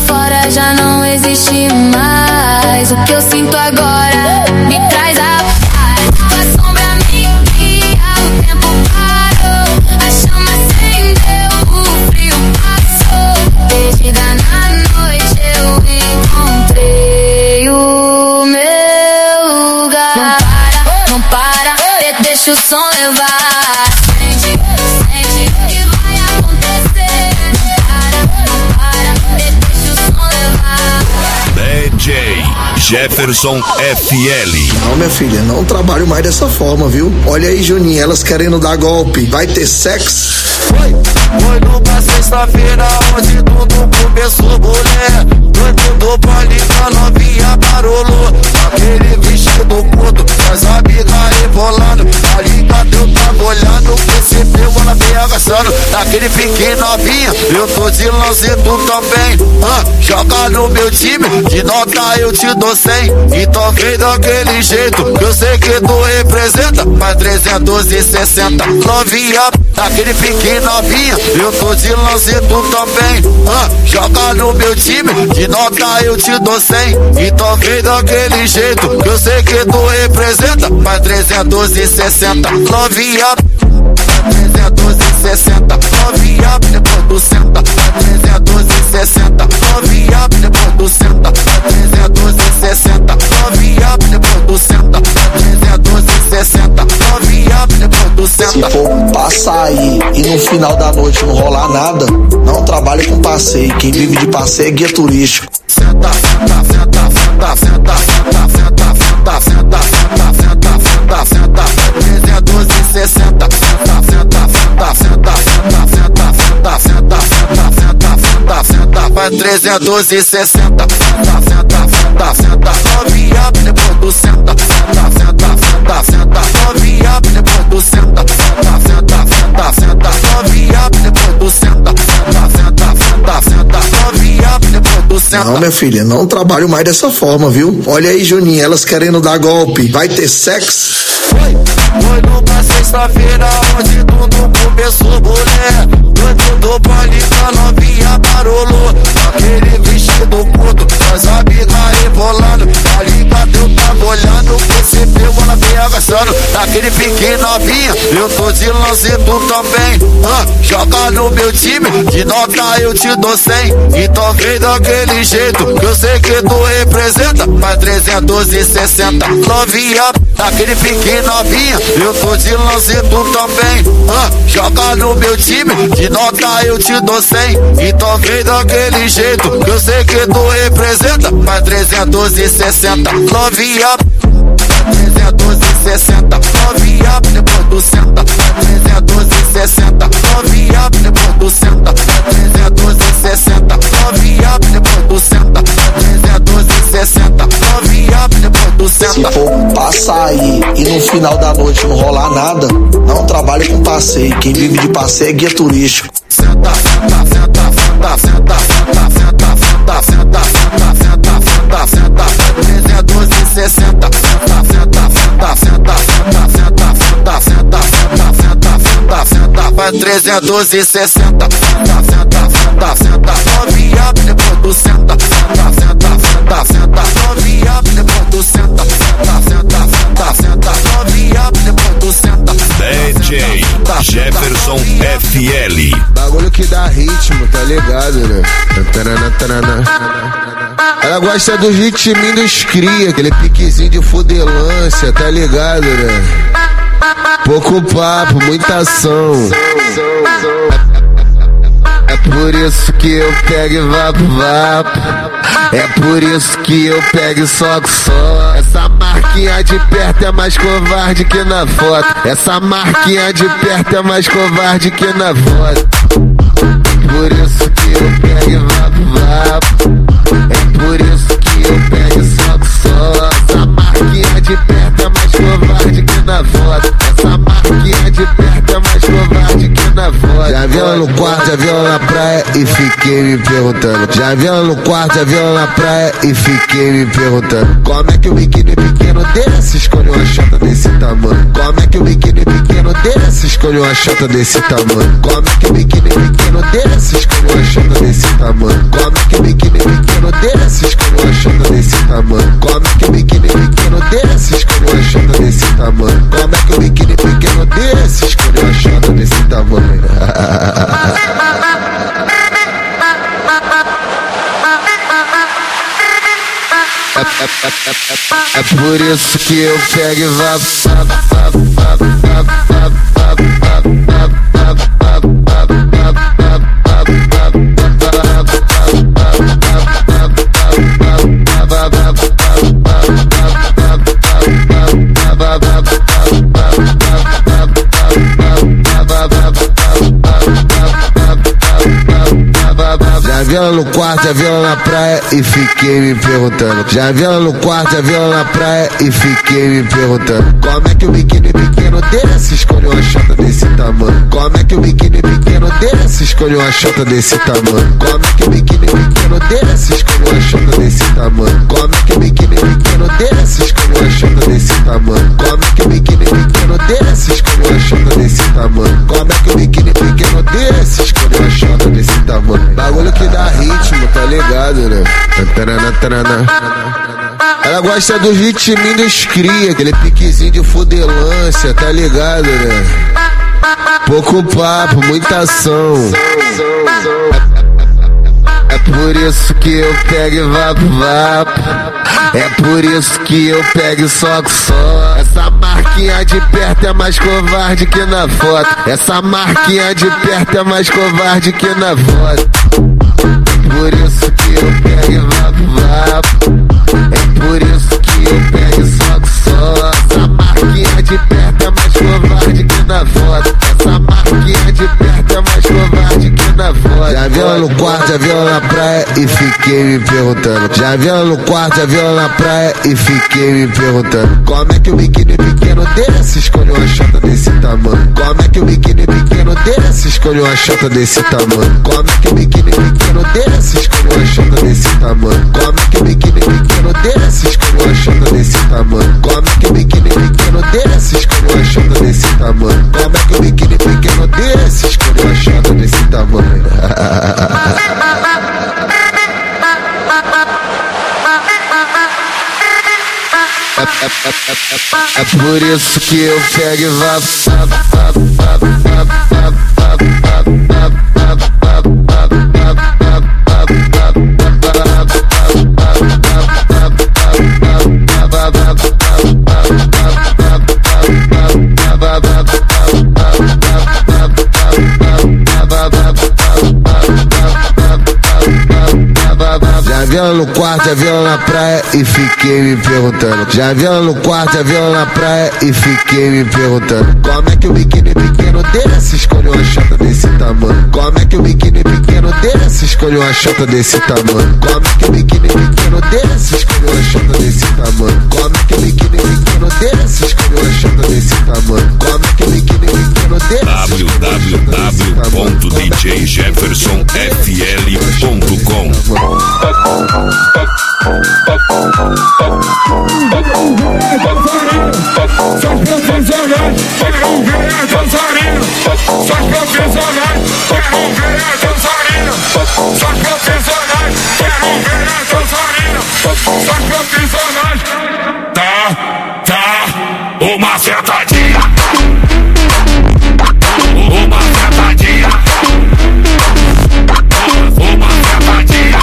o som levar. Sente, sente, que vai acontecer. Para, para, deixa o som levar. D J Jefferson F L. Não, minha filha, não trabalho mais dessa forma, viu? Olha aí, Juninho, elas querendo dar golpe. Vai ter sexo? Foi, foi numa sexta-feira onde tudo começou, mulher. Dentro do baile da novinha barulho. Aquele vestido curto, as amigas rebolando. A liga eu tava olhando, percebeu ela vem agaçando. Naquele pique novinha, eu tô de lance, tu também. Ah, joga no meu time, de nota eu te dou cem. Então vem daquele jeito, que eu sei que tu representa. Mas trezentos e sessenta, novinha, naquele pique novinha, eu tô de lance, tu também. Ah, joga no meu time, de nota eu te dou cem. Então vem daquele jeito, que eu sei que tu representa. Mas trezentos e sessenta, novinha, trezentos e sessenta, novinha, depois do senta. trezentos e sessenta, novinha, depois do senta. trezentos e sessenta, novinha, depois do senta. trezentos e sessenta, novinha, depois do senta. Se for passar aí e no final da noite não rolar nada, não trabalhe com passeio. Quem vive de passeio é guia turístico. Senta, senta, senta, senta, senta, senta, senta, senta, senta, senta, senta, senta, trezentos e sessenta, senta, senta, senta, senta, senta, senta, senta, senta, senta, senta, vai trezentos e sessenta, senta, senta, senta, senta, novinha, depois do senta, senta, senta, senta, senta, novinha, depois do senta, senta, senta, senta, senta, novinha, depois do senta, senta, senta, senta, senta, novinha, depois do senta. Não, minha filha, não trabalho mais dessa forma, viu? Olha aí, Juninho, elas querendo dar golpe. Vai ter sexo? Foi, foi numa sexta-feira onde tudo começou, mulher. Dentro do baile da novinha barulho. Aquele vestido curto, as amigas rebolando. A liga eu tava olhando, percebeu ela vem agaçando. Naquele pique novinha, eu tô de lance, tu também. Ah, joga no meu time, de nota eu te dou cem. Então vem daquele jeito, que eu sei que tu representa. Mas trezentos e sessenta, novinha, naquele pique novinha, eu tô de lance, tu também. Ah, joga no meu time, de nota eu te dou cem. Então vem daquele jeito, que eu sei que tu representa. Mas trezentos e sessenta, novinha, trezentos e sessenta, novinha, depois do senta. trezentos e sessenta, novinha, depois do senta. trezentos e sessenta, novinha, depois do senta. trezentos e sessenta, novinha, depois do senta. Se for passar aí e no final da noite não rolar nada, não trabalhe com passeio. Quem vive de passeio é guia turístico. Senta, senta, senta, senta, senta, senta, senta, senta, senta, senta, senta, senta, senta, trezentos e sessenta, senta, senta, senta, senta, senta, senta, senta, senta, senta, senta, senta, vai trezentos e sessenta, senta, senta, senta, senta, novinha, depois do senta, senta, senta, senta, senta, novinha, depois do senta, senta, senta, senta, senta, novinha, depois do senta. D J Jefferson F L. Bagulho que dá ritmo, tá ligado, né? Tarana, tarana. Ela gosta do ritminho dos cria, aquele piquezinho de fudelância, tá ligado, né? Pouco papo, muita ação. É por isso que eu pego e vapo, vapo. É por isso que eu pego e soco só. Essa marquinha de perto é mais covarde que na foto. Essa marquinha de perto é mais covarde que na foto. Por isso que eu pego e vapo, vapo. É por isso que eu pego e soco só. Essa marquinha de perto é mais covarde que na foto. Essa marquinha de perto é mais covarde que na foto. Já vi ela no quarto, já vi ela na praia e fiquei me perguntando. Já vi ela no quarto, já vi ela na praia e fiquei me perguntando. Como é que o biquíni pequeno desse escolheu uma chota desse tamanho? Como é que o biquíni pequeno desse escolheu uma chota desse tamanho? Como é que o biquíni pequeno desse escolheu uma chota desse tamanho? Como é que o biquíni pequeno desse escolheu uma chota desse tamanho? Como é que o biquíni pequeno desse escolheu uma chota desse tamanho? Como é que o biquíni pequeno desse escolheu uma chota desse tamanho? É, é, é, é, é por isso que eu pego e vapo, vapo, vapo, vapo, vapo. Já vi ela no quarto, já vi ela na praia e fiquei me perguntando. Já vi ela no quarto, já vi ela na praia e fiquei me perguntando. Como é que o biquíni pequeno desse escolhe uma chota desse tamanho? Como é que o biquíni pequeno desse escolhe uma chota desse tamanho? Como é que o biquíni pequeno desse escolhe uma chota desse tamanho? Como é que o biquíni pequeno desse escolhe uma chota desse tamanho? Como é que o biquíni pequeno desse escolhe uma chota desse tamanho? Como é que o biquíni pequeno desse escolhe uma chota desse tamanho? Bagulho que dá ritmo, tá ligado, né? Tarana, tarana. Ela gosta dos ritminhos dos cria, aquele piquezinho de fudelância, tá ligado, né? Pouco papo, muita ação. É por isso que eu pego e vapo, vapo. É por isso que eu pego e soco só. Essa marquinha de perto é mais covarde que na foto. Essa marquinha de perto é mais covarde que na foto. Por isso que eu pego e vapo, vapo. É por isso que eu pego e soco só. Essa marquinha de perto é mais covarde que na foto. Essa marquinha de perto é mais covarde que na foto. Já vi ela no quarto, já vi ela na praia e fiquei me perguntando. Já vi ela no quarto, já vi ela na praia e fiquei me perguntando. Como é que o biquíni pequeno desse escolhe uma chota desse tamanho? Como é que o biquíni pequeno desse escolhe uma chota desse tamanho? Como é que o biquíni pequeno desse escolhe uma chota desse tamanho? Como é que o biquíni pequeno desse escolhe uma chota desse tamanho? Como é que o biquíni pequeno desse escolhe uma chota desse tamanho? Como é que o biquíni pequeno desse escolhe uma chota desse tamanho? É, é, é, é, é por isso que eu pego e vapo, vapo, vapo, vapo, vapo, vapo, vapo, vapo, vapo, Já vi ela no quarto, já vi ela na praia e fiquei me perguntando. Já vi ela no quarto, já vi ela na praia e fiquei me perguntando. Como é que o biquíni pequeno desse escolhe uma chota desse tamanho? Como é que o biquíni pequeno desse escolhe uma chota desse tamanho? Como é que o biquíni pequeno desse escolhe uma chota desse tamanho? Como é que o biquíni pequeno desse escolhe uma chota desse tamanho? Como é que o biquíni pequeno desse w w w ponto d j jefferson f l ponto com. Só profissionais, quero ver a dançarina. Só profissionais, quero ver a dançarina. Só profissionais, quero ver a dançarina. Só profissionais. Tá, tá, uma sentadinha. Uma sentadinha. Uma sentadinha.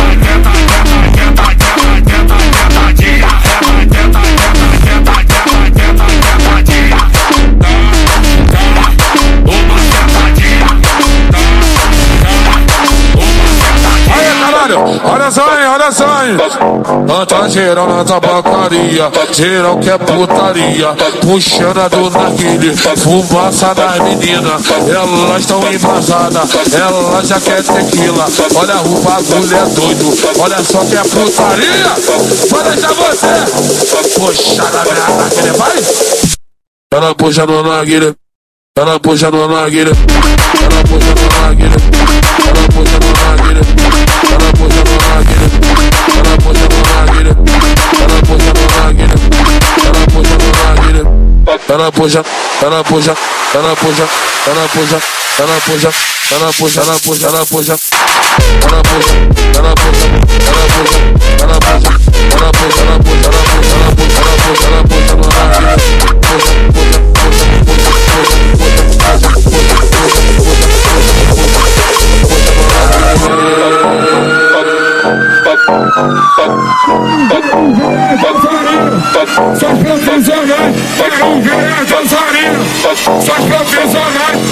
Olha só, hein, olha só, hein. Tá geral na tabacaria, geral que é putaria, puxando a do narguilé, fumaça das meninas, elas tão embasadas, elas já quer tequila. Olha o bagulho é doido, olha só que é putaria. Vou deixar você puxar na minha narguilé, vai. Ela puxa no narguilé, ela puxa no narguilé, ela puxa no narguilé, ela puxa no narguilé, ela puxa no narguilé, ela puxa no narguilé, ela puxa no narguilé, ela puxa no narguilé, ela puxa, ela puxa, ela puxa, ela puxa, ela puxa, ela puxa, ela puxa, ela puxa, ela puxa, ela puxa, ela puxa, ela puxa, ela puxa, ela puxa, ela puxa, ela puxa, ela puxa, ela puxa no narguilé, puxa, puxa, puxa, puxa, puxa, puxa, Só profissionais, quero ver a dançarina. Só profissionais,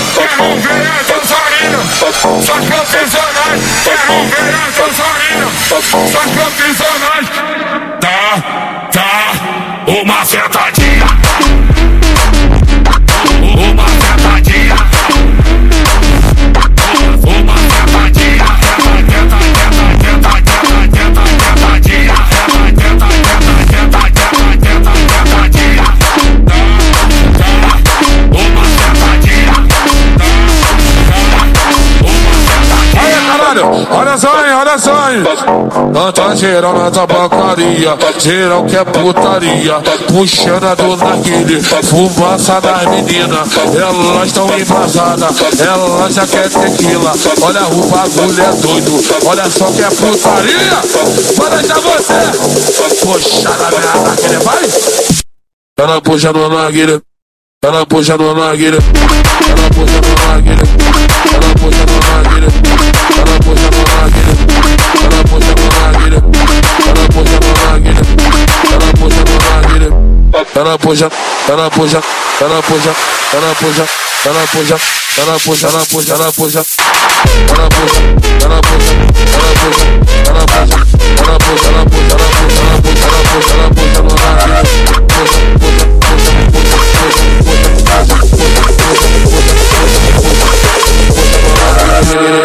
Suas profissionais querem ver a dançarina. Suas profissionais. Tá, tá, uma sentadinha. Uma sentadinha. Uma sentadinha. Tenta, tenta, tenta, tenta, tenta, tentadinha. Tenta, tenta, tenta, tenta, tenta, tentadinha. Tá, tá, uma sentadinha. Aí, caralho, olha só, hein, olha só, hein. Anta geral na tabacaria, geral que é putaria, puxando a do narguilé, fumaça das meninas, elas tão embasadas, elas já quer tequila, olha o bagulho é doido, olha só que é putaria, vou deixar você, puxa na minha narguilé, vai! Ela puxa no narguilé, ela puxa no narguilé, ela puxa no narguilé, ela puxa no narguilé, ela puxa no narguilé, ela puxa no narguilé, ela puxa no narguilé, ela puxa no narguilé, ela puxa, ela puxa, ela puxa, ela puxa, ela puxa, ela puxa, ela puxa, ela puxa, ela puxa, ela puxa, ela puxa, ela puxa, ela puxa, ela puxa, ela puxa, ela puxa, ela puxa, ela puxa no narguilé, puxa, puxa, puxa, puxa, puxa, puxa, puxa, puxa, puxa, puxa, puxa, puxa, puxa, puxa, puxa, puxa,